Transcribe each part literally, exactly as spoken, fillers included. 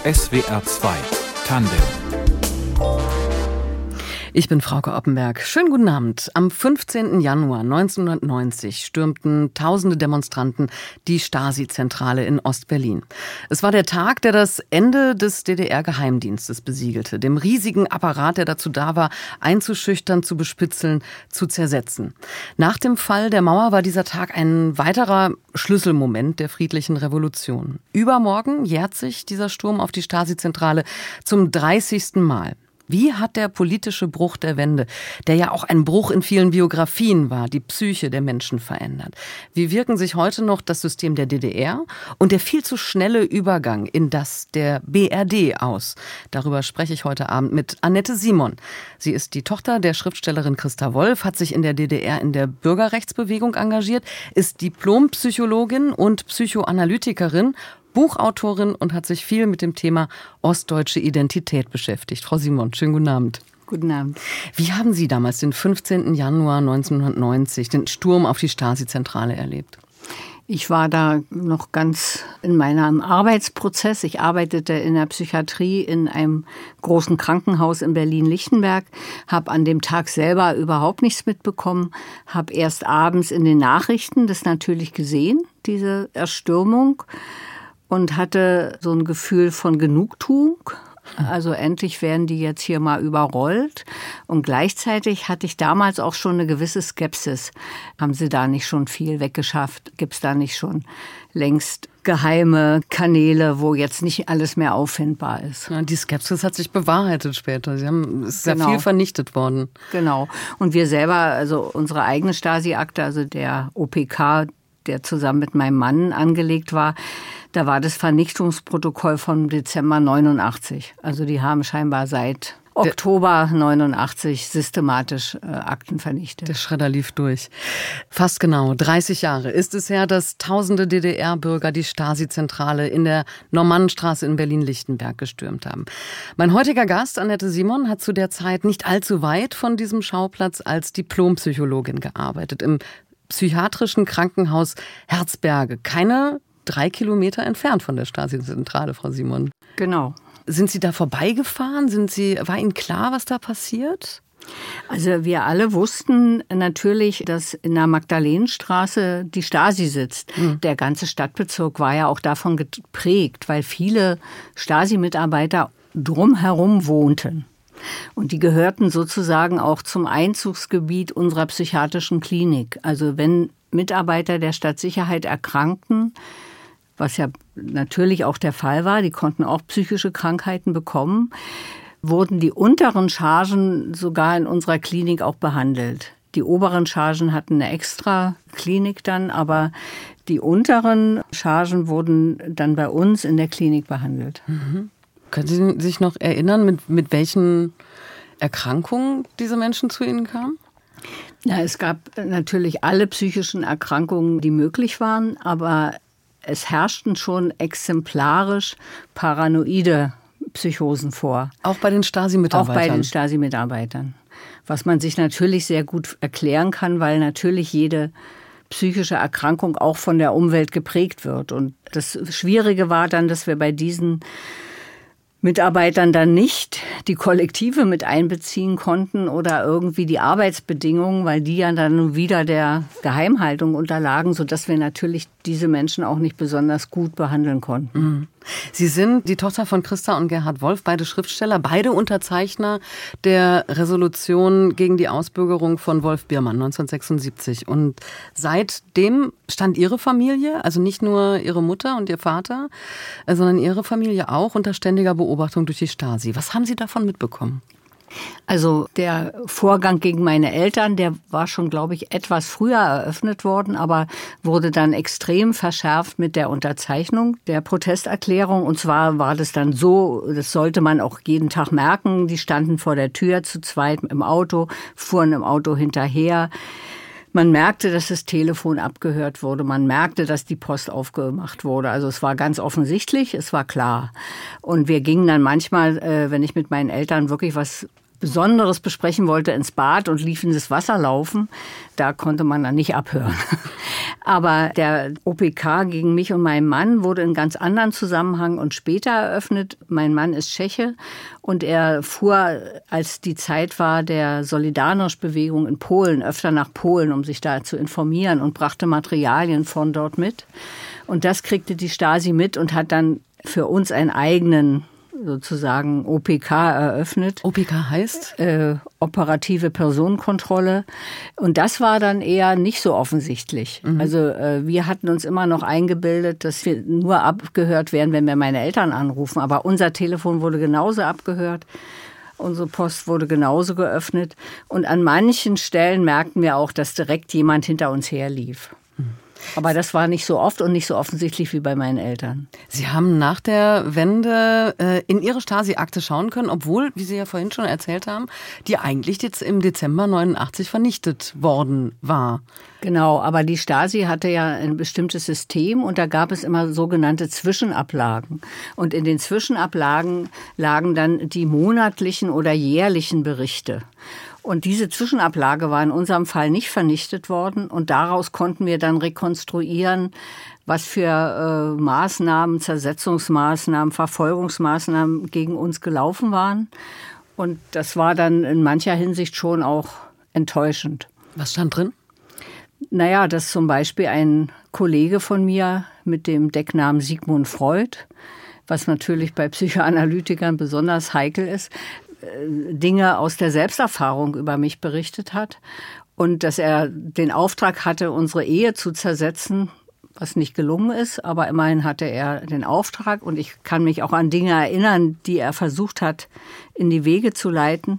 S W R zwei Tandem. Ich bin Frauke Oppenberg. Schönen guten Abend. Am fünfzehnten Januar neunzehnhundertneunzig stürmten tausende Demonstranten die Stasi-Zentrale in Ostberlin. Es war der Tag, der das Ende des D D R-Geheimdienstes besiegelte, dem riesigen Apparat, der dazu da war, einzuschüchtern, zu bespitzeln, zu zersetzen. Nach dem Fall der Mauer war dieser Tag ein weiterer Schlüsselmoment der friedlichen Revolution. Übermorgen jährt sich dieser Sturm auf die Stasi-Zentrale zum dreißigsten Mal. Wie hat der politische Bruch der Wende, der ja auch ein Bruch in vielen Biografien war, die Psyche der Menschen verändert? Wie wirken sich heute noch das System der D D R und der viel zu schnelle Übergang in das der B R D aus? Darüber spreche ich heute Abend mit Annette Simon. Sie ist die Tochter der Schriftstellerin Christa Wolf, hat sich in der D D R in der Bürgerrechtsbewegung engagiert, ist Diplompsychologin und Psychoanalytikerin, Buchautorin und hat sich viel mit dem Thema ostdeutsche Identität beschäftigt. Frau Simon, schönen guten Abend. Guten Abend. Wie haben Sie damals den fünfzehnten Januar neunzehnhundertneunzig, den Sturm auf die Stasi-Zentrale erlebt? Ich war da noch ganz in meinem Arbeitsprozess. Ich arbeitete in der Psychiatrie in einem großen Krankenhaus in Berlin-Lichtenberg, habe an dem Tag selber überhaupt nichts mitbekommen, habe erst abends in den Nachrichten das natürlich gesehen, diese Erstürmung, und hatte so ein Gefühl von Genugtuung. Also endlich werden die jetzt hier mal überrollt. Und gleichzeitig hatte ich damals auch schon eine gewisse Skepsis. Haben sie da nicht schon viel weggeschafft? Gibt es da nicht schon längst geheime Kanäle, wo jetzt nicht alles mehr auffindbar ist? Ja, die Skepsis hat sich bewahrheitet später. Sie haben, es ist genau. sehr viel vernichtet worden. Genau. Und wir selber, also unsere eigene Stasi-Akte, also der O P K, der zusammen mit meinem Mann angelegt war, da war das Vernichtungsprotokoll vom Dezember neunundachtzig. Also die haben scheinbar seit Oktober neunundachtzig systematisch äh, Akten vernichtet. Der Schredder lief durch. Fast genau dreißig Jahre ist es her, dass tausende D D R-Bürger die Stasi-Zentrale in der Normannenstraße in Berlin-Lichtenberg gestürmt haben. Mein heutiger Gast, Annette Simon, hat zu der Zeit nicht allzu weit von diesem Schauplatz als Diplompsychologin gearbeitet. Im psychiatrischen Krankenhaus Herzberge. Keine drei Kilometer entfernt von der Stasi-Zentrale, Frau Simon. Genau. Sind Sie da vorbeigefahren? Sind Sie, war Ihnen klar, was da passiert? Also wir alle wussten natürlich, dass in der Magdalenenstraße die Stasi sitzt. Mhm. Der ganze Stadtbezirk war ja auch davon geprägt, weil viele Stasi-Mitarbeiter drumherum wohnten. Und die gehörten sozusagen auch zum Einzugsgebiet unserer psychiatrischen Klinik. Also wenn Mitarbeiter der Stadtsicherheit erkrankten, was ja natürlich auch der Fall war, die konnten auch psychische Krankheiten bekommen, wurden die unteren Chargen sogar in unserer Klinik auch behandelt. Die oberen Chargen hatten eine extra Klinik dann, aber die unteren Chargen wurden dann bei uns in der Klinik behandelt. Mhm. Können Sie sich noch erinnern, mit, mit welchen Erkrankungen diese Menschen zu Ihnen kamen? Na, es gab natürlich alle psychischen Erkrankungen, die möglich waren, aber es herrschten schon exemplarisch paranoide Psychosen vor. Auch bei den Stasi-Mitarbeitern? Auch bei den Stasi-Mitarbeitern. Was man sich natürlich sehr gut erklären kann, weil natürlich jede psychische Erkrankung auch von der Umwelt geprägt wird. Und das Schwierige war dann, dass wir bei diesen Mitarbeitern dann nicht die Kollektive mit einbeziehen konnten oder irgendwie die Arbeitsbedingungen, weil die ja dann wieder der Geheimhaltung unterlagen, sodass wir natürlich diese Menschen auch nicht besonders gut behandeln konnten. Sie sind die Tochter von Christa und Gerhard Wolf, beide Schriftsteller, beide Unterzeichner der Resolution gegen die Ausbürgerung von Wolf Biermann neunzehnhundertsechsundsiebzig. Und seitdem stand Ihre Familie, also nicht nur Ihre Mutter und Ihr Vater, sondern Ihre Familie auch unter ständiger Beobachtung durch die Stasi. Was haben Sie davon mitbekommen? Also der Vorgang gegen meine Eltern, der war schon, glaube ich, etwas früher eröffnet worden, aber wurde dann extrem verschärft mit der Unterzeichnung der Protesterklärung. Und zwar war das dann so, das sollte man auch jeden Tag merken, die standen vor der Tür zu zweit im Auto, fuhren im Auto hinterher. Man merkte, dass das Telefon abgehört wurde. Man merkte, dass die Post aufgemacht wurde. Also es war ganz offensichtlich, es war klar. Und wir gingen dann manchmal, äh, wenn ich mit meinen Eltern wirklich was Besonderes besprechen wollte, ins Bad und lief in das Wasser laufen. Da konnte man dann nicht abhören. Aber der O P K gegen mich und meinen Mann wurde in ganz anderen Zusammenhang und später eröffnet. Mein Mann ist Tscheche und er fuhr, als die Zeit war der Solidarność-Bewegung in Polen, öfter nach Polen, um sich da zu informieren und brachte Materialien von dort mit. Und das kriegte die Stasi mit und hat dann für uns einen eigenen sozusagen O P K eröffnet. O P K heißt? Äh, operative Personenkontrolle. Und das war dann eher nicht so offensichtlich. Mhm. Also äh, wir hatten uns immer noch eingebildet, dass wir nur abgehört werden, wenn wir meine Eltern anrufen. Aber unser Telefon wurde genauso abgehört. Unsere Post wurde genauso geöffnet. Und an manchen Stellen merkten wir auch, dass direkt jemand hinter uns herlief. Mhm. Aber das war nicht so oft und nicht so offensichtlich wie bei meinen Eltern. Sie haben nach der Wende äh, in Ihre Stasi-Akte schauen können, obwohl, wie Sie ja vorhin schon erzählt haben, die eigentlich jetzt im Dezember neunundachtzig vernichtet worden war. Genau, aber die Stasi hatte ja ein bestimmtes System und da gab es immer sogenannte Zwischenablagen. Und in den Zwischenablagen lagen dann die monatlichen oder jährlichen Berichte. Und diese Zwischenablage war in unserem Fall nicht vernichtet worden. Und daraus konnten wir dann rekonstruieren, was für äh, Maßnahmen, Zersetzungsmaßnahmen, Verfolgungsmaßnahmen gegen uns gelaufen waren. Und das war dann in mancher Hinsicht schon auch enttäuschend. Was stand drin? Naja, dass zum Beispiel ein Kollege von mir mit dem Decknamen Sigmund Freud, was natürlich bei Psychoanalytikern besonders heikel ist, Dinge aus der Selbsterfahrung über mich berichtet hat und dass er den Auftrag hatte, unsere Ehe zu zersetzen, was nicht gelungen ist, aber immerhin hatte er den Auftrag und ich kann mich auch an Dinge erinnern, die er versucht hat, in die Wege zu leiten.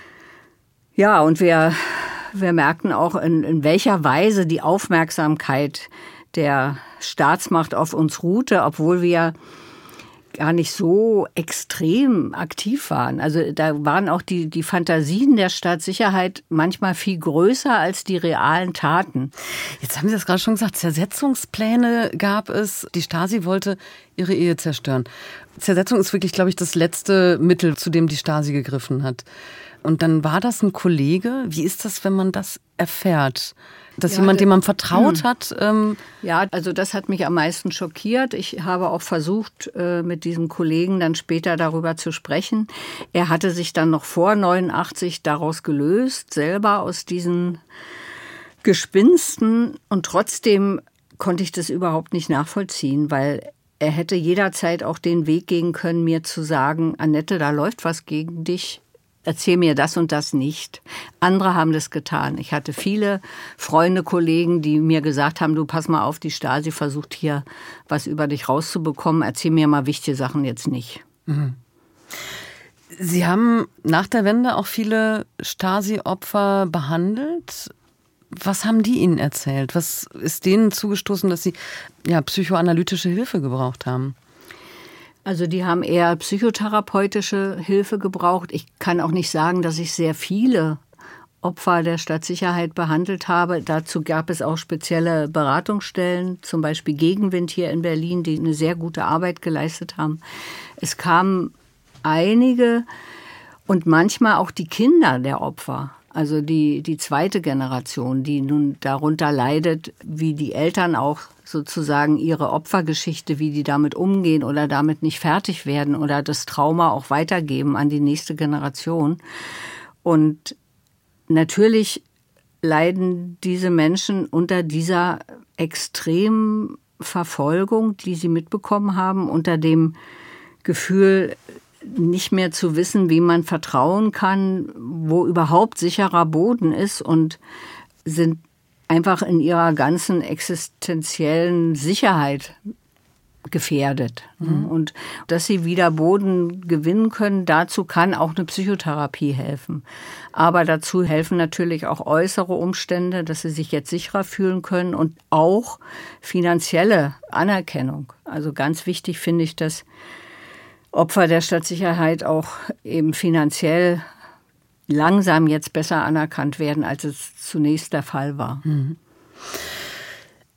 Ja, und wir, wir merkten auch, in, in welcher Weise die Aufmerksamkeit der Staatsmacht auf uns ruhte, obwohl wir gar nicht so extrem aktiv waren. Also da waren auch die, die Fantasien der Staatssicherheit manchmal viel größer als die realen Taten. Jetzt haben Sie das gerade schon gesagt, Zersetzungspläne gab es. Die Stasi wollte ihre Ehe zerstören. Zersetzung ist wirklich, glaube ich, das letzte Mittel, zu dem die Stasi gegriffen hat. Und dann war das ein Kollege. Wie ist das, wenn man das erfährt? Dass ja, jemand, dem man vertraut hm. hat? Ähm ja, also das hat mich am meisten schockiert. Ich habe auch versucht, mit diesem Kollegen dann später darüber zu sprechen. Er hatte sich dann noch vor neunundachtzig daraus gelöst, selber aus diesen Gespinsten. Und trotzdem konnte ich das überhaupt nicht nachvollziehen, weil er hätte jederzeit auch den Weg gehen können, mir zu sagen, Annette, da läuft was gegen dich. Erzähl mir das und das nicht. Andere haben das getan. Ich hatte viele Freunde, Kollegen, die mir gesagt haben, du pass mal auf, die Stasi versucht hier was über dich rauszubekommen. Erzähl mir mal wichtige Sachen jetzt nicht. Mhm. Sie haben nach der Wende auch viele Stasi-Opfer behandelt. Was haben die Ihnen erzählt? Was ist denen zugestoßen, dass sie ja, psychoanalytische Hilfe gebraucht haben? Also die haben eher psychotherapeutische Hilfe gebraucht. Ich kann auch nicht sagen, dass ich sehr viele Opfer der Stadtsicherheit behandelt habe. Dazu gab es auch spezielle Beratungsstellen, zum Beispiel Gegenwind hier in Berlin, die eine sehr gute Arbeit geleistet haben. Es kamen einige und manchmal auch die Kinder der Opfer. Also die, die zweite Generation, die nun darunter leidet, wie die Eltern auch sozusagen ihre Opfergeschichte, wie die damit umgehen oder damit nicht fertig werden oder das Trauma auch weitergeben an die nächste Generation. Und natürlich leiden diese Menschen unter dieser extremen Verfolgung, die sie mitbekommen haben, unter dem Gefühl, nicht mehr zu wissen, wie man vertrauen kann, wo überhaupt sicherer Boden ist und sind einfach in ihrer ganzen existenziellen Sicherheit gefährdet. Mhm. Und dass sie wieder Boden gewinnen können, dazu kann auch eine Psychotherapie helfen. Aber dazu helfen natürlich auch äußere Umstände, dass sie sich jetzt sicherer fühlen können und auch finanzielle Anerkennung. Also ganz wichtig finde ich, dass Opfer der Stadtsicherheit auch eben finanziell langsam jetzt besser anerkannt werden, als es zunächst der Fall war.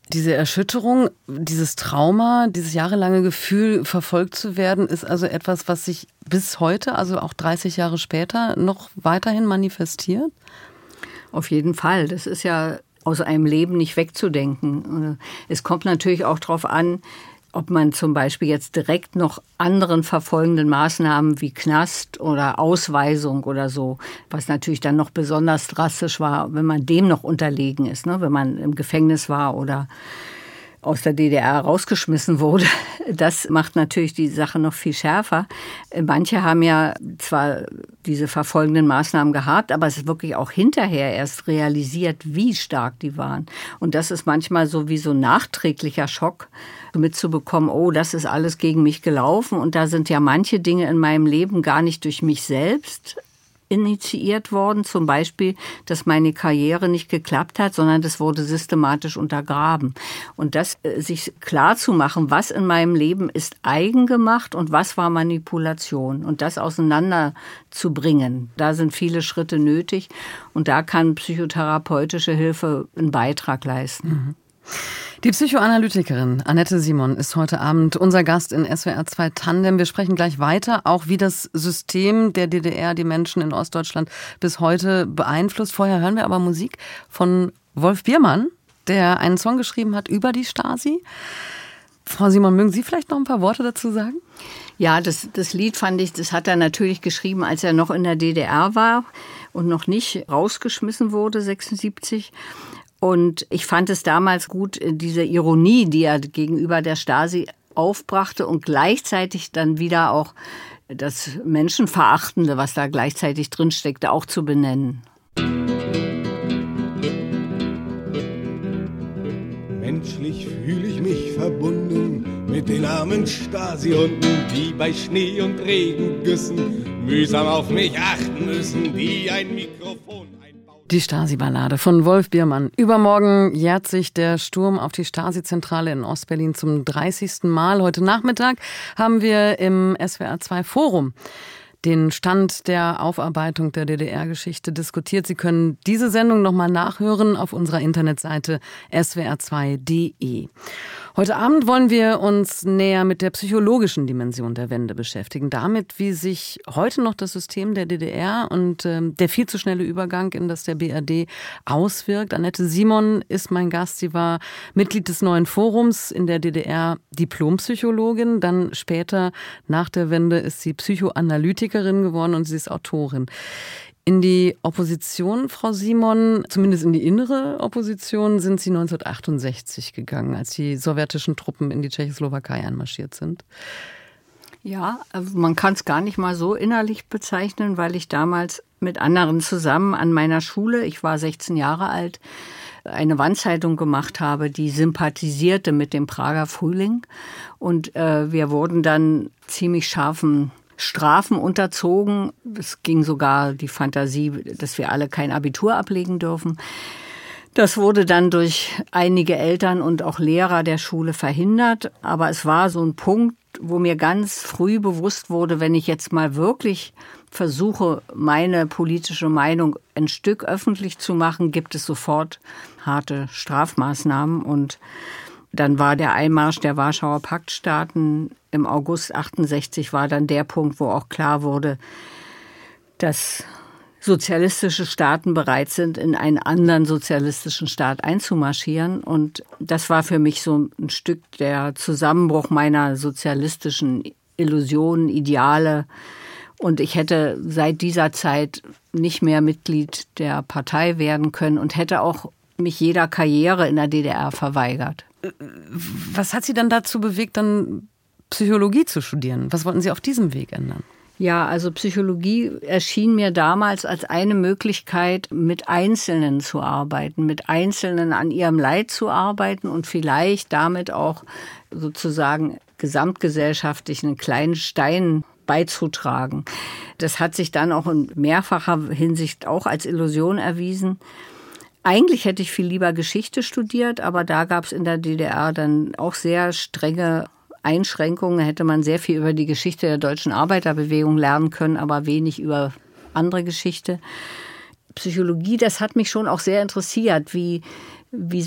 Diese Erschütterung, dieses Trauma, dieses jahrelange Gefühl, verfolgt zu werden, ist also etwas, was sich bis heute, also auch dreißig Jahre später, noch weiterhin manifestiert? Auf jeden Fall. Das ist ja aus einem Leben nicht wegzudenken. Es kommt natürlich auch darauf an, ob man zum Beispiel jetzt direkt noch anderen verfolgenden Maßnahmen wie Knast oder Ausweisung oder so, was natürlich dann noch besonders drastisch war, wenn man dem noch unterlegen ist, ne? Wenn man im Gefängnis war oder aus der D D R rausgeschmissen wurde. Das macht natürlich die Sache noch viel schärfer. Manche haben ja zwar diese verfolgenden Maßnahmen gehabt, aber es ist wirklich auch hinterher erst realisiert, wie stark die waren. Und das ist manchmal so wie so ein nachträglicher Schock, mitzubekommen, oh, das ist alles gegen mich gelaufen. Und da sind ja manche Dinge in meinem Leben gar nicht durch mich selbst initiiert worden. Zum Beispiel, dass meine Karriere nicht geklappt hat, sondern das wurde systematisch untergraben. Und das äh, sich klar zu machen, was in meinem Leben ist eigengemacht und was war Manipulation. Und das auseinanderzubringen. Da sind viele Schritte nötig. Und da kann psychotherapeutische Hilfe einen Beitrag leisten. Mhm. Die Psychoanalytikerin Annette Simon ist heute Abend unser Gast in S W R zwei Tandem. Wir sprechen gleich weiter, auch wie das System der D D R die Menschen in Ostdeutschland bis heute beeinflusst. Vorher hören wir aber Musik von Wolf Biermann, der einen Song geschrieben hat über die Stasi. Frau Simon, mögen Sie vielleicht noch ein paar Worte dazu sagen? Ja, das, das Lied fand ich, das hat er natürlich geschrieben, als er noch in der D D R war und noch nicht rausgeschmissen wurde, sechsundsiebzig. Und ich fand es damals gut, diese Ironie, die er gegenüber der Stasi aufbrachte und gleichzeitig dann wieder auch das Menschenverachtende, was da gleichzeitig drinsteckte, auch zu benennen. Menschlich fühle ich mich verbunden mit den armen Stasi-Hunden, die bei Schnee und Regengüssen mühsam auf mich achten müssen, die ein Mikrofon einbauen. Die Stasi-Ballade von Wolf Biermann. Übermorgen jährt sich der Sturm auf die Stasi-Zentrale in Ostberlin zum dreißigsten Mal. Heute Nachmittag haben wir im S W R zwei Forum den Stand der Aufarbeitung der D D R-Geschichte diskutiert. Sie können diese Sendung nochmal nachhören auf unserer Internetseite S W R zwei Punkt D E. Heute Abend wollen wir uns näher mit der psychologischen Dimension der Wende beschäftigen. Damit, wie sich heute noch das System der D D R und äh, der viel zu schnelle Übergang in das der B R D auswirkt. Annette Simon ist mein Gast. Sie war Mitglied des Neuen Forums, in der D D R Diplompsychologin. Dann später, nach der Wende, ist sie Psychoanalytikerin geworden und sie ist Autorin. In die Opposition, Frau Simon, zumindest in die innere Opposition, sind Sie neunzehnhundertachtundsechzig gegangen, als die sowjetischen Truppen in die Tschechoslowakei einmarschiert sind. Ja, also man kann es gar nicht mal so innerlich bezeichnen, weil ich damals mit anderen zusammen an meiner Schule, ich war sechzehn Jahre alt, eine Wandzeitung gemacht habe, die sympathisierte mit dem Prager Frühling. Und äh, wir wurden dann ziemlich scharfen Strafen unterzogen. Es ging sogar die Fantasie, dass wir alle kein Abitur ablegen dürfen. Das wurde dann durch einige Eltern und auch Lehrer der Schule verhindert. Aber es war so ein Punkt, wo mir ganz früh bewusst wurde, wenn ich jetzt mal wirklich versuche, meine politische Meinung ein Stück öffentlich zu machen, gibt es sofort harte Strafmaßnahmen. Und dann war der Einmarsch der Warschauer Paktstaaten im August achtundsechzig war dann der Punkt, wo auch klar wurde, dass sozialistische Staaten bereit sind, in einen anderen sozialistischen Staat einzumarschieren. Und das war für mich so ein Stück der Zusammenbruch meiner sozialistischen Illusionen, Ideale. Und ich hätte seit dieser Zeit nicht mehr Mitglied der Partei werden können und hätte auch mich jeder Karriere in der D D R verweigert. Was hat Sie dann dazu bewegt, dann Psychologie zu studieren? Was wollten Sie auf diesem Weg ändern? Ja, also Psychologie erschien mir damals als eine Möglichkeit, mit Einzelnen zu arbeiten, mit Einzelnen an ihrem Leid zu arbeiten und vielleicht damit auch sozusagen gesamtgesellschaftlich einen kleinen Stein beizutragen. Das hat sich dann auch in mehrfacher Hinsicht auch als Illusion erwiesen. Eigentlich hätte ich viel lieber Geschichte studiert, aber da gab es in der D D R dann auch sehr strenge Einschränkungen. Da hätte man sehr viel über die Geschichte der deutschen Arbeiterbewegung lernen können, aber wenig über andere Geschichte. Psychologie, das hat mich schon auch sehr interessiert. Wie, wie sind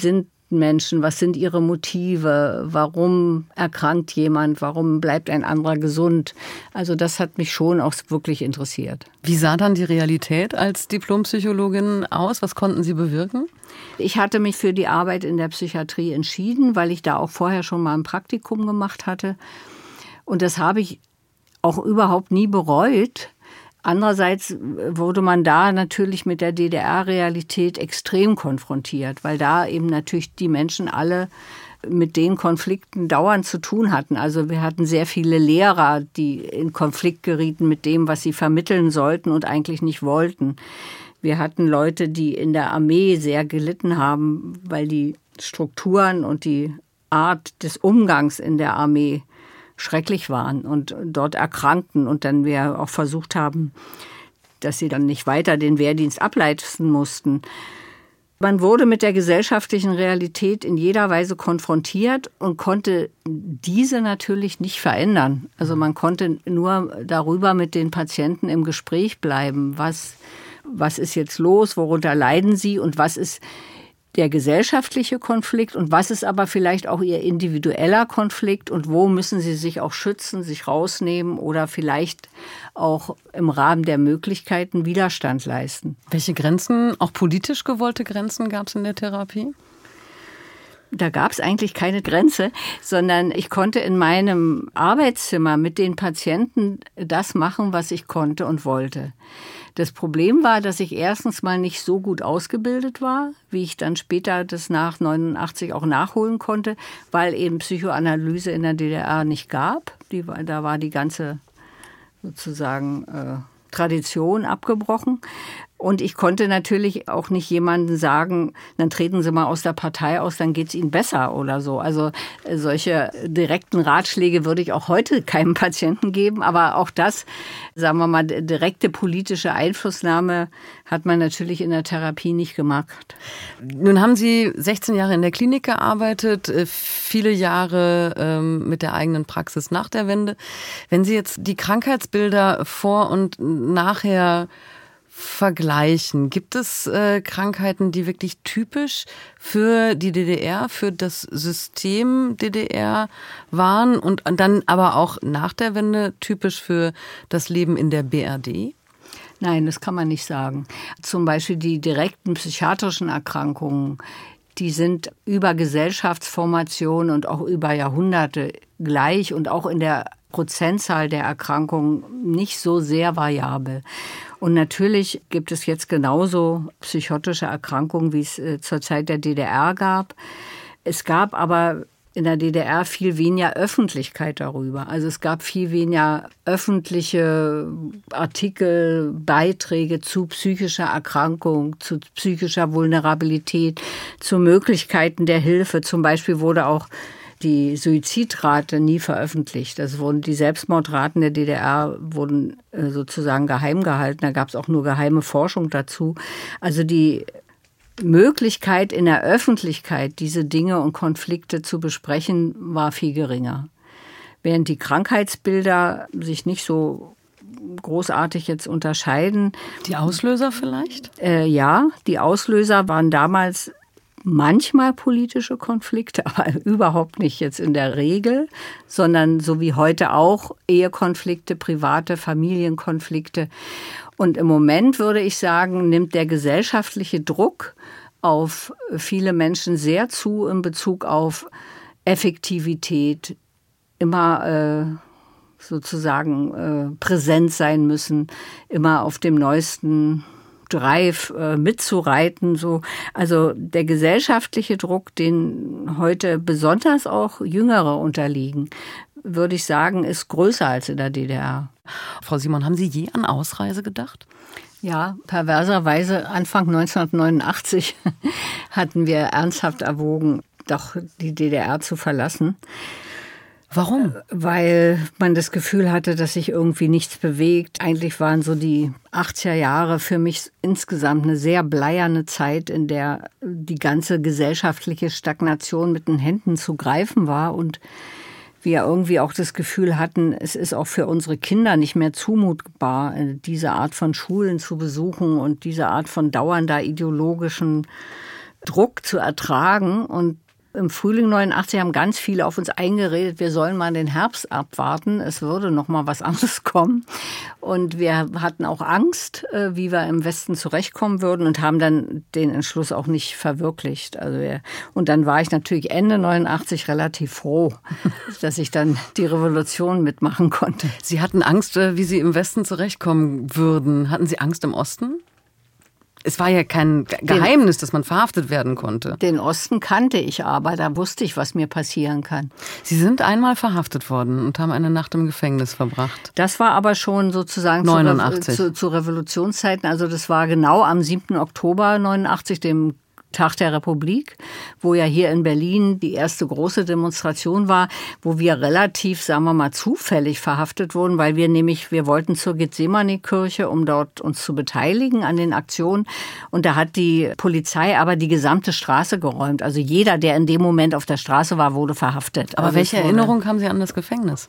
flüchten Menschen, was sind ihre Motive, warum erkrankt jemand, warum bleibt ein anderer gesund. Also das hat mich schon auch wirklich interessiert. Wie sah dann die Realität als Diplompsychologin aus? Was konnten Sie bewirken? Ich hatte mich für die Arbeit in der Psychiatrie entschieden, weil ich da auch vorher schon mal ein Praktikum gemacht hatte. Und das habe ich auch überhaupt nie bereut. Andererseits wurde man da natürlich mit der D D R-Realität extrem konfrontiert, weil da eben natürlich die Menschen alle mit den Konflikten dauernd zu tun hatten. Also wir hatten sehr viele Lehrer, die in Konflikt gerieten mit dem, was sie vermitteln sollten und eigentlich nicht wollten. Wir hatten Leute, die in der Armee sehr gelitten haben, weil die Strukturen und die Art des Umgangs in der Armee schrecklich waren und dort erkrankten und dann wir auch versucht haben, dass sie dann nicht weiter den Wehrdienst ableisten mussten. Man wurde mit der gesellschaftlichen Realität in jeder Weise konfrontiert und konnte diese natürlich nicht verändern. Also man konnte nur darüber mit den Patienten im Gespräch bleiben. Was, was ist jetzt los? Worunter leiden sie? Und was ist der gesellschaftliche Konflikt und was ist aber vielleicht auch ihr individueller Konflikt und wo müssen sie sich auch schützen, sich rausnehmen oder vielleicht auch im Rahmen der Möglichkeiten Widerstand leisten. Welche Grenzen, auch politisch gewollte Grenzen gab es in der Therapie? Da gab es eigentlich keine Grenze, sondern ich konnte in meinem Arbeitszimmer mit den Patienten das machen, was ich konnte und wollte. Das Problem war, dass ich erstens mal nicht so gut ausgebildet war, wie ich dann später das nach neunundachtzig auch nachholen konnte, weil eben Psychoanalyse in der D D R nicht gab. Die, da war die ganze sozusagen äh, Tradition abgebrochen. Und ich konnte natürlich auch nicht jemandem sagen, dann treten Sie mal aus der Partei aus, dann geht es Ihnen besser oder so. Also solche direkten Ratschläge würde ich auch heute keinem Patienten geben. Aber auch das, sagen wir mal, direkte politische Einflussnahme hat man natürlich in der Therapie nicht gemacht. Nun haben Sie sechzehn Jahre in der Klinik gearbeitet, viele Jahre ähm, mit der eigenen Praxis nach der Wende. Wenn Sie jetzt die Krankheitsbilder vor und nachher vergleichen. Gibt es äh, Krankheiten, die wirklich typisch für die D D R, für das System D D R waren und dann aber auch nach der Wende typisch für das Leben in der B R D? Nein, das kann man nicht sagen. Zum Beispiel die direkten psychiatrischen Erkrankungen, die sind über Gesellschaftsformation und auch über Jahrhunderte gleich und auch in der Prozentzahl der Erkrankungen nicht so sehr variabel. Und natürlich gibt es jetzt genauso psychotische Erkrankungen, wie es äh, zur Zeit der D D R gab. Es gab aber in der D D R viel weniger Öffentlichkeit darüber. Also es gab viel weniger öffentliche Artikel, Beiträge zu psychischer Erkrankung, zu psychischer Vulnerabilität, zu Möglichkeiten der Hilfe. Zum Beispiel wurde auch die Suizidrate nie veröffentlicht. Das wurden die Selbstmordraten der D D R wurden sozusagen geheim gehalten. Da gab es auch nur geheime Forschung dazu. Also die Möglichkeit in der Öffentlichkeit, diese Dinge und Konflikte zu besprechen, war viel geringer. Während die Krankheitsbilder sich nicht so großartig jetzt unterscheiden. Die Auslöser vielleicht? Äh, ja, die Auslöser waren damals manchmal politische Konflikte, aber überhaupt nicht jetzt in der Regel, sondern so wie heute auch Ehekonflikte, private Familienkonflikte. Und im Moment würde ich sagen, nimmt der gesellschaftliche Druck auf viele Menschen sehr zu in Bezug auf Effektivität, immer äh, sozusagen äh, präsent sein müssen, immer auf dem neuesten Drive äh, mitzureiten. So. Also der gesellschaftliche Druck, den heute besonders auch Jüngere unterliegen, würde ich sagen, ist größer als in der D D R. Frau Simon, haben Sie je an Ausreise gedacht? Ja, perverserweise Anfang neunzehnhundertneunundachtzig hatten wir ernsthaft erwogen, doch die D D R zu verlassen. Warum? Weil man das Gefühl hatte, dass sich irgendwie nichts bewegt. Eigentlich waren so die achtziger Jahre für mich insgesamt eine sehr bleierne Zeit, in der die ganze gesellschaftliche Stagnation mit den Händen zu greifen war und wir irgendwie auch das Gefühl hatten, es ist auch für unsere Kinder nicht mehr zumutbar, diese Art von Schulen zu besuchen und diese Art von dauernder ideologischen Druck zu ertragen. Und Im Frühling neunundachtzig haben ganz viele auf uns eingeredet, wir sollen mal den Herbst abwarten, es würde noch mal was anderes kommen. Und wir hatten auch Angst, wie wir im Westen zurechtkommen würden und haben dann den Entschluss auch nicht verwirklicht. Also wir, und dann war ich natürlich Ende neunundachtzig relativ froh, dass ich dann die Revolution mitmachen konnte. Sie hatten Angst, wie Sie im Westen zurechtkommen würden. Hatten Sie Angst im Osten? Es war ja kein Geheimnis, dass man verhaftet werden konnte. Den Osten kannte ich aber, da wusste ich, was mir passieren kann. Sie sind einmal verhaftet worden und haben eine Nacht im Gefängnis verbracht. Das war aber schon sozusagen neunundachtzig. Zu, zu, zu Revolutionszeiten. Also das war genau am siebten Oktober neunundachtzig, dem Tag der Republik, wo ja hier in Berlin die erste große Demonstration war, wo wir relativ, sagen wir mal, zufällig verhaftet wurden, weil wir nämlich, wir wollten zur Gethsemane-Kirche, um dort uns zu beteiligen an den Aktionen. Und da hat die Polizei aber die gesamte Straße geräumt. Also jeder, der in dem Moment auf der Straße war, wurde verhaftet. Aber also welche Erinnerung haben Sie an das Gefängnis?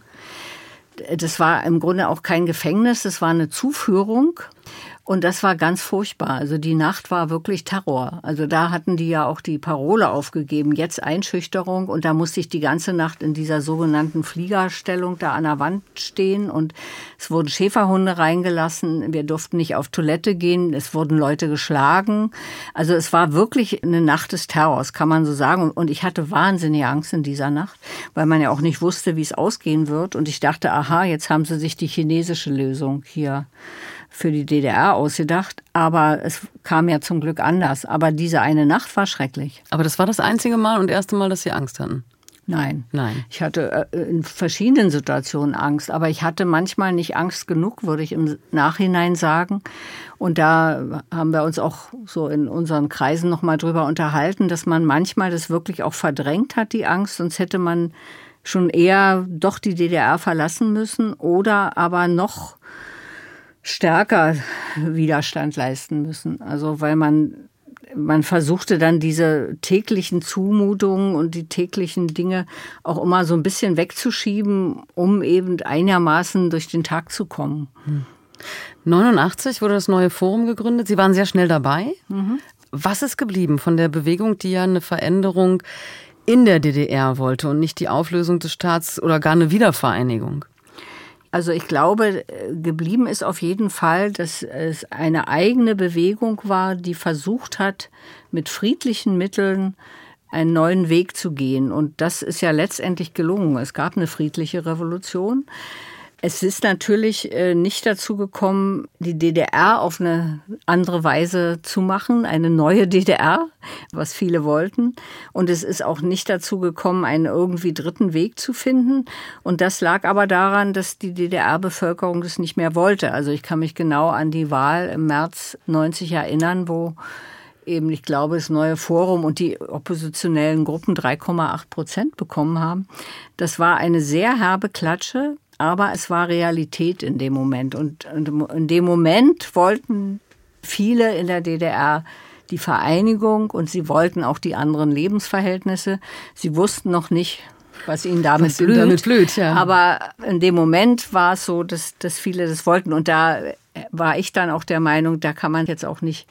Das war im Grunde auch kein Gefängnis, das war eine Zuführung. Und das war ganz furchtbar. Also die Nacht war wirklich Terror. Also da hatten die ja auch die Parole aufgegeben, jetzt Einschüchterung. Und da musste ich die ganze Nacht in dieser sogenannten Fliegerstellung da an der Wand stehen. Und es wurden Schäferhunde reingelassen. Wir durften nicht auf Toilette gehen. Es wurden Leute geschlagen. Also es war wirklich eine Nacht des Terrors, kann man so sagen. Und ich hatte wahnsinnige Angst in dieser Nacht, weil man ja auch nicht wusste, wie es ausgehen wird. Und ich dachte, aha, jetzt haben sie sich die chinesische Lösung hier für die D D R ausgedacht, aber es kam ja zum Glück anders. Aber diese eine Nacht war schrecklich. Aber das war das einzige Mal und erste Mal, dass Sie Angst hatten? Nein. Nein. Ich hatte in verschiedenen Situationen Angst, aber ich hatte manchmal nicht Angst genug, würde ich im Nachhinein sagen. Und da haben wir uns auch so in unseren Kreisen noch mal drüber unterhalten, dass man manchmal das wirklich auch verdrängt hat, die Angst, sonst hätte man schon eher doch die D D R verlassen müssen oder aber noch stärker Widerstand leisten müssen. Also weil man, man versuchte dann diese täglichen Zumutungen und die täglichen Dinge auch immer so ein bisschen wegzuschieben, um eben einigermaßen durch den Tag zu kommen. Hm. neunundachtzig wurde das neue Forum gegründet. Sie waren sehr schnell dabei. Mhm. Was ist geblieben von der Bewegung, die ja eine Veränderung in der D D R wollte und nicht die Auflösung des Staats oder gar eine Wiedervereinigung? Also ich glaube, geblieben ist auf jeden Fall, dass es eine eigene Bewegung war, die versucht hat, mit friedlichen Mitteln einen neuen Weg zu gehen. Und das ist ja letztendlich gelungen. Es gab eine friedliche Revolution. Es ist natürlich nicht dazu gekommen, die D D R auf eine andere Weise zu machen, eine neue D D R, was viele wollten. Und es ist auch nicht dazu gekommen, einen irgendwie dritten Weg zu finden. Und das lag aber daran, dass die D D R-Bevölkerung das nicht mehr wollte. Also ich kann mich genau an die Wahl im März neunzig erinnern, wo eben, ich glaube, das neue Forum und die oppositionellen Gruppen drei Komma acht Prozent bekommen haben. Das war eine sehr herbe Klatsche. Aber es war Realität in dem Moment. Und in dem Moment wollten viele in der D D R die Vereinigung und sie wollten auch die anderen Lebensverhältnisse. Sie wussten noch nicht, was ihnen damit blüht. Damit blüht ja. Aber in dem Moment war es so, dass, dass viele das wollten. Und da war ich dann auch der Meinung, da kann man jetzt auch nicht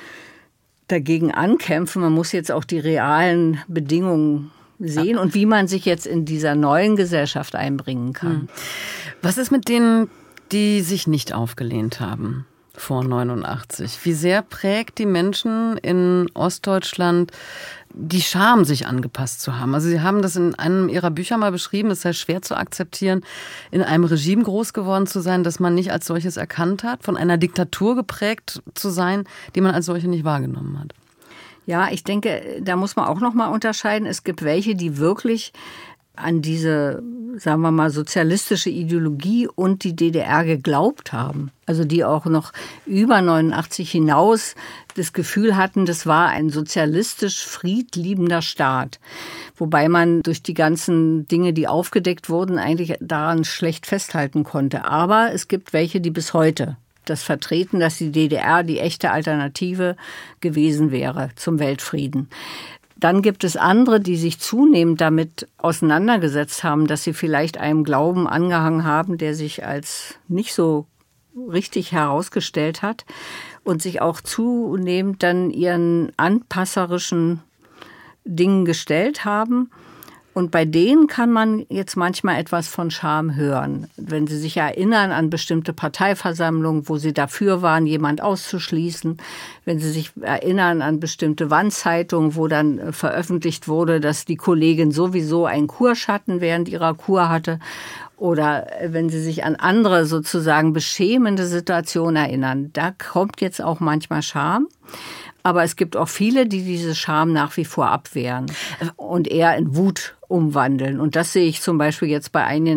dagegen ankämpfen. Man muss jetzt auch die realen Bedingungen sehen und wie man sich jetzt in dieser neuen Gesellschaft einbringen kann. Was ist mit denen, die sich nicht aufgelehnt haben vor neunundachtzig? Wie sehr prägt die Menschen in Ostdeutschland die Scham, sich angepasst zu haben? Also Sie haben das in einem Ihrer Bücher mal beschrieben, es sei schwer zu akzeptieren, in einem Regime groß geworden zu sein, das man nicht als solches erkannt hat, von einer Diktatur geprägt zu sein, die man als solche nicht wahrgenommen hat. Ja, ich denke, da muss man auch noch mal unterscheiden. Es gibt welche, die wirklich an diese, sagen wir mal, sozialistische Ideologie und die D D R geglaubt haben. Also die auch noch über neunundachtzig hinaus das Gefühl hatten, das war ein sozialistisch friedliebender Staat. Wobei man durch die ganzen Dinge, die aufgedeckt wurden, eigentlich daran schlecht festhalten konnte. Aber es gibt welche, die bis heute das vertreten, dass die D D R die echte Alternative gewesen wäre zum Weltfrieden. Dann gibt es andere, die sich zunehmend damit auseinandergesetzt haben, dass sie vielleicht einem Glauben angehangen haben, der sich als nicht so richtig herausgestellt hat und sich auch zunehmend dann ihren anpasserischen Dingen gestellt haben. Und bei denen kann man jetzt manchmal etwas von Scham hören. Wenn sie sich erinnern an bestimmte Parteiversammlungen, wo sie dafür waren, jemand auszuschließen. Wenn sie sich erinnern an bestimmte Wandzeitungen, wo dann veröffentlicht wurde, dass die Kollegin sowieso einen Kurschatten während ihrer Kur hatte. Oder wenn sie sich an andere sozusagen beschämende Situationen erinnern. Da kommt jetzt auch manchmal Scham. Aber es gibt auch viele, die diese Scham nach wie vor abwehren und eher in Wut umwandeln. Und das sehe ich zum Beispiel jetzt bei einigen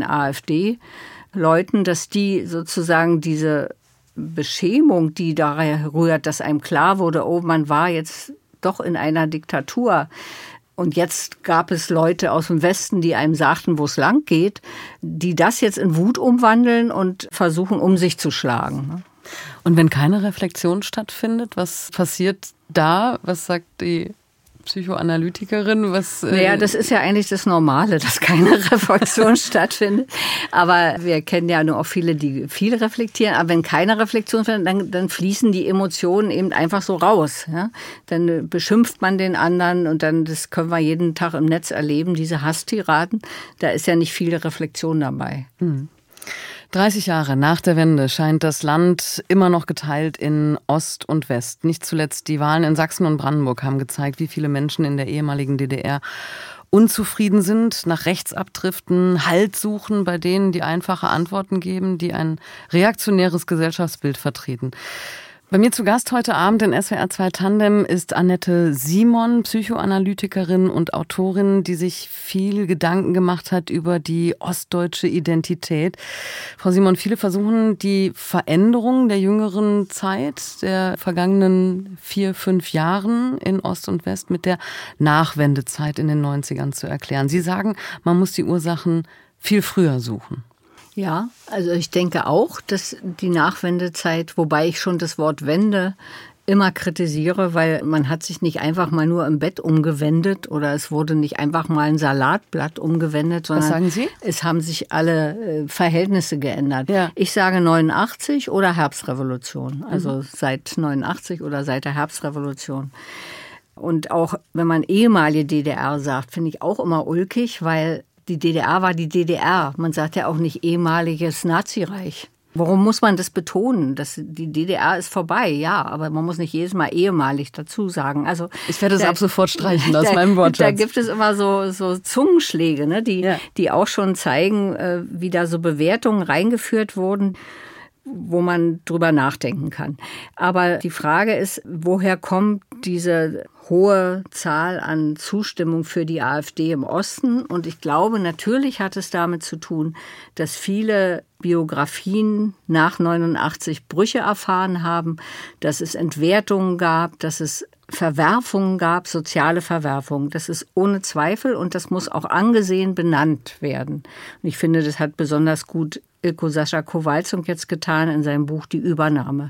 AfD-Leuten, dass die sozusagen diese Beschämung, die daher rührt, dass einem klar wurde, oh, man war jetzt doch in einer Diktatur. Und jetzt gab es Leute aus dem Westen, die einem sagten, wo es lang geht, die das jetzt in Wut umwandeln und versuchen, um sich zu schlagen. Und wenn keine Reflexion stattfindet, was passiert da? Was sagt die Psychoanalytikerin? Was, äh naja, das ist ja eigentlich das Normale, dass keine Reflexion stattfindet. Aber wir kennen ja nur auch viele, die viel reflektieren. Aber wenn keine Reflexion findet, dann, dann fließen die Emotionen eben einfach so raus. Ja? Dann beschimpft man den anderen und dann, das können wir jeden Tag im Netz erleben, diese Hasstiraden. Da ist ja nicht viel Reflexion dabei. Hm. dreißig Jahre nach der Wende scheint das Land immer noch geteilt in Ost und West. Nicht zuletzt die Wahlen in Sachsen und Brandenburg haben gezeigt, wie viele Menschen in der ehemaligen D D R unzufrieden sind, nach rechts abdriften, Halt suchen bei denen, die einfache Antworten geben, die ein reaktionäres Gesellschaftsbild vertreten. Bei mir zu Gast heute Abend in S W R zwei Tandem ist Annette Simon, Psychoanalytikerin und Autorin, die sich viel Gedanken gemacht hat über die ostdeutsche Identität. Frau Simon, viele versuchen die Veränderung der jüngeren Zeit, der vergangenen vier, fünf Jahren in Ost und West mit der Nachwendezeit in den neunzigern zu erklären. Sie sagen, man muss die Ursachen viel früher suchen. Ja, also ich denke auch, dass die Nachwendezeit, wobei ich schon das Wort Wende immer kritisiere, weil man hat sich nicht einfach mal nur im Bett umgewendet oder es wurde nicht einfach mal ein Salatblatt umgewendet, sondern Was sagen Sie? Es haben sich alle Verhältnisse geändert. Ja. Ich sage neunundachtzig oder Herbstrevolution, also mhm. seit neunundachtzig oder seit der Herbstrevolution. Und auch wenn man ehemalige D D R sagt, finde ich auch immer ulkig, weil die D D R war die D D R. Man sagt ja auch nicht ehemaliges Nazireich. Warum muss man das betonen? Das, die D D R ist vorbei, ja, aber man muss nicht jedes Mal ehemalig dazu sagen. Also ich werde das da, ab sofort streichen aus da, meinem Wortschatz. Da gibt es immer so, so Zungenschläge, ne, die, ja. die auch schon zeigen, wie da so Bewertungen reingeführt wurden, wo man drüber nachdenken kann. Aber die Frage ist, woher kommt diese hohe Zahl an Zustimmung für die AfD im Osten? Und ich glaube, natürlich hat es damit zu tun, dass viele Biografien nach neunundachtzig Brüche erfahren haben, dass es Entwertungen gab, dass es Verwerfungen gab, soziale Verwerfungen. Das ist ohne Zweifel und das muss auch angesehen benannt werden. Und ich finde, das hat besonders gut Ilko Sascha Kowalczuk jetzt getan in seinem Buch Die Übernahme.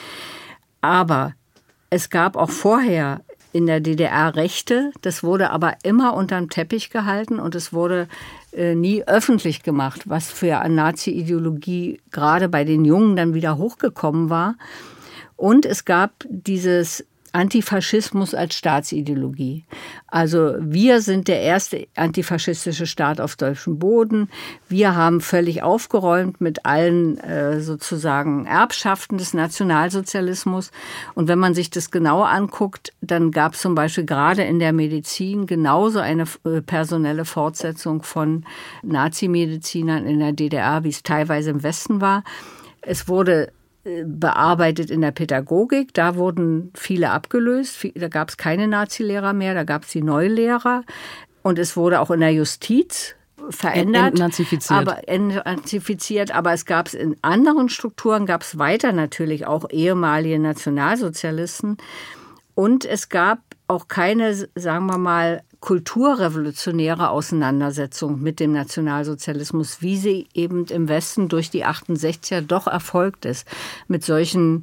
Aber es gab auch vorher in der D D R Rechte, das wurde aber immer unterm Teppich gehalten und es wurde äh, nie öffentlich gemacht, was für eine Nazi-Ideologie gerade bei den Jungen dann wieder hochgekommen war. Und es gab dieses Antifaschismus als Staatsideologie. Also wir sind der erste antifaschistische Staat auf deutschem Boden. Wir haben völlig aufgeräumt mit allen äh, sozusagen Erbschaften des Nationalsozialismus. Und wenn man sich das genauer anguckt, dann gab es zum Beispiel gerade in der Medizin genauso eine äh, personelle Fortsetzung von Nazimedizinern in der D D R, wie es teilweise im Westen war. Es wurde bearbeitet in der Pädagogik. Da wurden viele abgelöst. Da gab es keine Nazi-Lehrer mehr, da gab es die Neulehrer. Und es wurde auch in der Justiz verändert. Entnazifiziert. Aber, entnazifiziert. Aber es gab es in anderen Strukturen, gab es weiter natürlich auch ehemalige Nationalsozialisten. Und es gab auch keine, sagen wir mal, kulturrevolutionäre Auseinandersetzung mit dem Nationalsozialismus, wie sie eben im Westen durch die achtundsechziger doch erfolgt ist. Mit solchen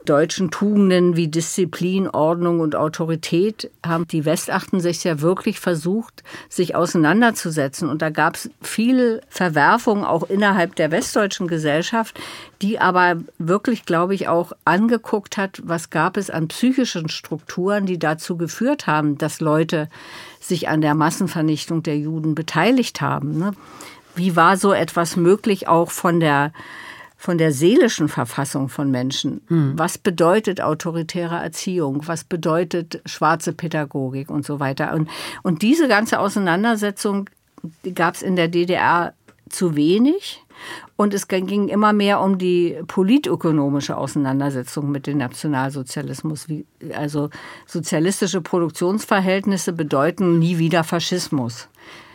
deutschen Tugenden wie Disziplin, Ordnung und Autorität haben die Westachtensechziger wirklich versucht, sich auseinanderzusetzen. Und da gab es viele Verwerfungen auch innerhalb der westdeutschen Gesellschaft, die aber wirklich, glaube ich, auch angeguckt hat, was gab es an psychischen Strukturen, die dazu geführt haben, dass Leute sich an der Massenvernichtung der Juden beteiligt haben. Wie war so etwas möglich auch von der von der seelischen Verfassung von Menschen? Hm. Was bedeutet autoritäre Erziehung? Was bedeutet schwarze Pädagogik und so weiter? Und, und diese ganze Auseinandersetzung gab es in der D D R zu wenig. Und es ging immer mehr um die politökonomische Auseinandersetzung mit dem Nationalsozialismus. Wie, also sozialistische Produktionsverhältnisse bedeuten nie wieder Faschismus.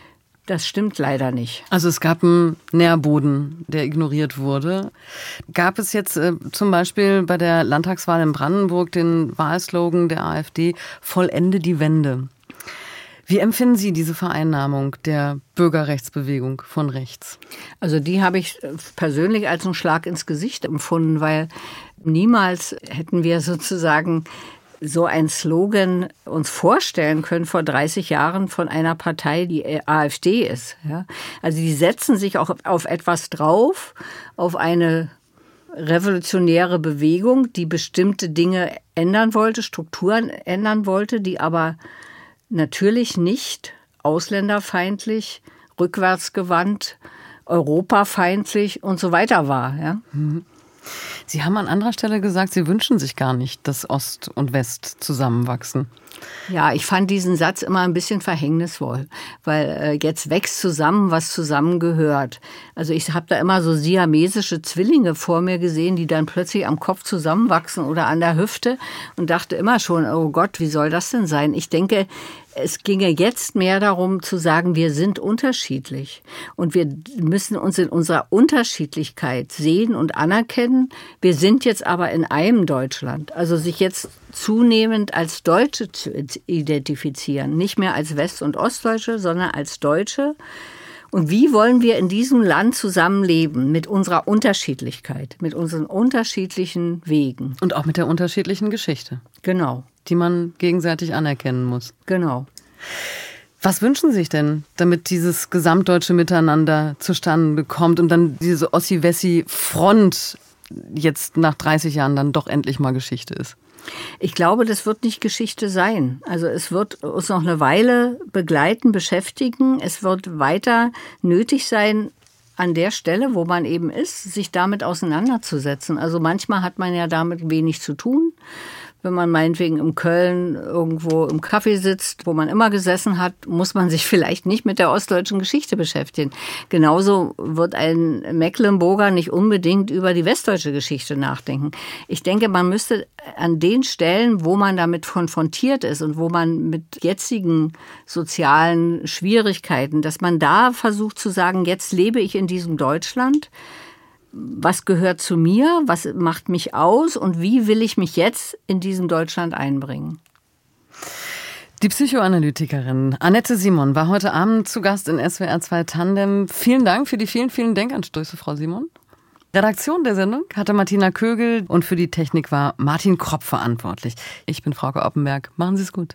Das stimmt leider nicht. Also es gab einen Nährboden, der ignoriert wurde. Gab es jetzt äh, zum Beispiel bei der Landtagswahl in Brandenburg den Wahlslogan der AfD, Vollende die Wende. Wie empfinden Sie diese Vereinnahmung der Bürgerrechtsbewegung von rechts? Also die habe ich persönlich als einen Schlag ins Gesicht empfunden, weil niemals hätten wir sozusagen so ein Slogan uns vorstellen können vor dreißig Jahren von einer Partei, die AfD ist. Ja? Also die setzen sich auch auf etwas drauf, auf eine revolutionäre Bewegung, die bestimmte Dinge ändern wollte, Strukturen ändern wollte, die aber natürlich nicht ausländerfeindlich, rückwärtsgewandt, europafeindlich und so weiter war. Ja? Mhm. Sie haben an anderer Stelle gesagt, Sie wünschen sich gar nicht, dass Ost und West zusammenwachsen. Ja, ich fand diesen Satz immer ein bisschen verhängnisvoll, weil äh, jetzt wächst zusammen, was zusammengehört. Also ich habe da immer so siamesische Zwillinge vor mir gesehen, die dann plötzlich am Kopf zusammenwachsen oder an der Hüfte und dachte immer schon, oh Gott, wie soll das denn sein? Ich denke, es ginge jetzt mehr darum zu sagen, wir sind unterschiedlich und wir müssen uns in unserer Unterschiedlichkeit sehen und anerkennen. Wir sind jetzt aber in einem Deutschland. Also sich jetzt zunehmend als Deutsche zu identifizieren, nicht mehr als West- und Ostdeutsche, sondern als Deutsche. Und wie wollen wir in diesem Land zusammenleben mit unserer Unterschiedlichkeit, mit unseren unterschiedlichen Wegen? Und auch mit der unterschiedlichen Geschichte. Genau. Die man gegenseitig anerkennen muss. Genau. Was wünschen Sie sich denn, damit dieses gesamtdeutsche Miteinander zustande kommt und dann diese Ossi-Wessi-Front jetzt nach dreißig Jahren dann doch endlich mal Geschichte ist? Ich glaube, das wird nicht Geschichte sein. Also es wird uns noch eine Weile begleiten, beschäftigen. Es wird weiter nötig sein, an der Stelle, wo man eben ist, sich damit auseinanderzusetzen. Also manchmal hat man ja damit wenig zu tun. Wenn man meinetwegen in Köln irgendwo im Café sitzt, wo man immer gesessen hat, muss man sich vielleicht nicht mit der ostdeutschen Geschichte beschäftigen. Genauso wird ein Mecklenburger nicht unbedingt über die westdeutsche Geschichte nachdenken. Ich denke, man müsste an den Stellen, wo man damit konfrontiert ist und wo man mit jetzigen sozialen Schwierigkeiten, dass man da versucht zu sagen, jetzt lebe ich in diesem Deutschland. Was gehört zu mir, was macht mich aus und wie will ich mich jetzt in diesem Deutschland einbringen? Die Psychoanalytikerin Annette Simon war heute Abend zu Gast in S W R zwei Tandem. Vielen Dank für die vielen, vielen Denkanstöße, Frau Simon. Redaktion der Sendung hatte Martina Kögel und für die Technik war Martin Kropp verantwortlich. Ich bin Frauke Oppenberg. Machen Sie es gut.